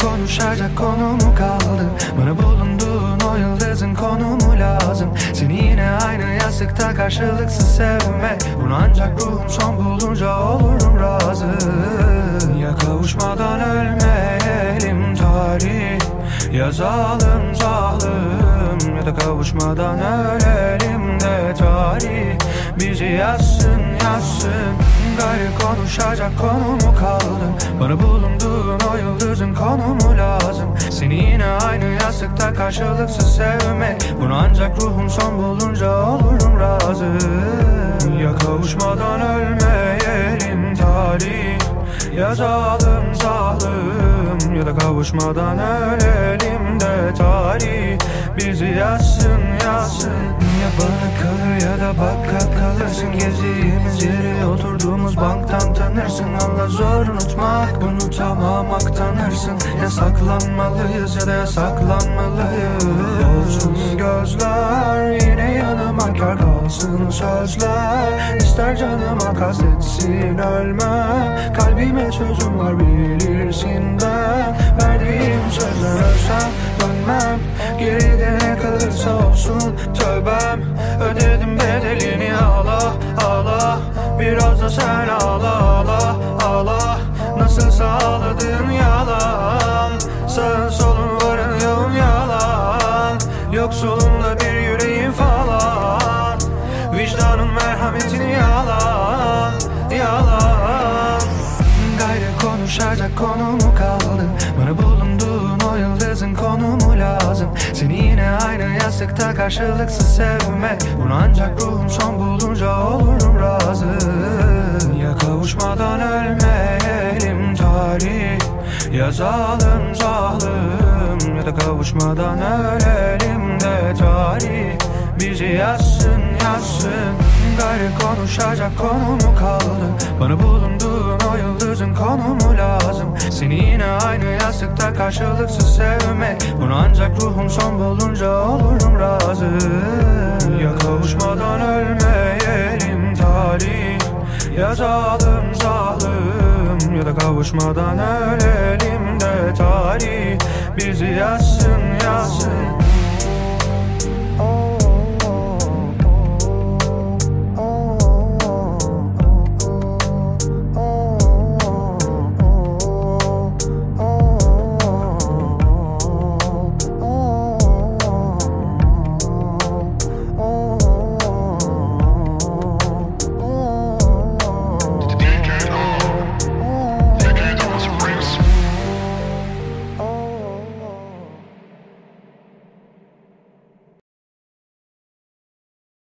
konuşacak konu mu kaldı? Bana bulunduğun o yıldızın konumu lazım. Seni yine aynı yastıkta karşılıksız sevme. Bunu ancak ruhum son bulunca olurum razı. Ya kavuşmadan ölmeyelim tarih yazalım zalim, ya da kavuşmadan ölelim de tarih bizi yazsın yazsın. Gayrı konuşacak konu mu kaldı? Bana bulunduğun o yıldızın konumu lazım. Seni yine aynı yastıkta karşılıksız sevme. Bunu ancak ruhum son bulunca olurum razı. Ya kavuşmadan ölmeyelim tarih yazalım zalim, ya da kavuşmadan ölelim de tarih bizi yazsın yazsın. Ya bana kalır ya da baka kalırsın. Gezdiğimiz yeri oturduğumuz banktan tanırsın. Allah zor unutmak, unutamamak tanırsın. Ya saklanmalıyız ya da yasaklanmalıyız. Olsun gözler yine yanıma, kar kalsın sözler. İster canıma kastetsin ölmem. Kalbime sözüm var bilirsin ben. Verdiğim sözler ölsem dönmem. Geride ne kalırsa olsun tövbem. Ödedim bedelini ağla ağla. Biraz da sen ağla ağla ağla. Nasılsa ağladığın yalan. Sağın solun varın yoğun yalan. Yoksulumda bir yüreğim falan. Vicdanın merhametini yalan yalan. Gayrı konuşacak konu mu kaldı? Bana bulunduğun o yıldızın konumu lazım. Seni yine aynı yastıkta karşılıksız sevme. Bunu ancak ruhum son bulunca olurum razı. Ya kavuşmadan ölmeyelim tarih yazalım zalim, ya da kavuşmadan ölelim de tarih bizi yazsın yazsın. Gayrı konuşacak konu mu kaldı? Bana bulunduğun o yıldızın konumu lazım. Seni yine aynı yastıkta karşılıksız sevme. Bunu ancak ruhum son bulunca olurum razı. Ya kavuşmadan ölmeyelim tarih yazalım zalim, ya da kavuşmadan ölelim de tarih bizi yazsın yazsın.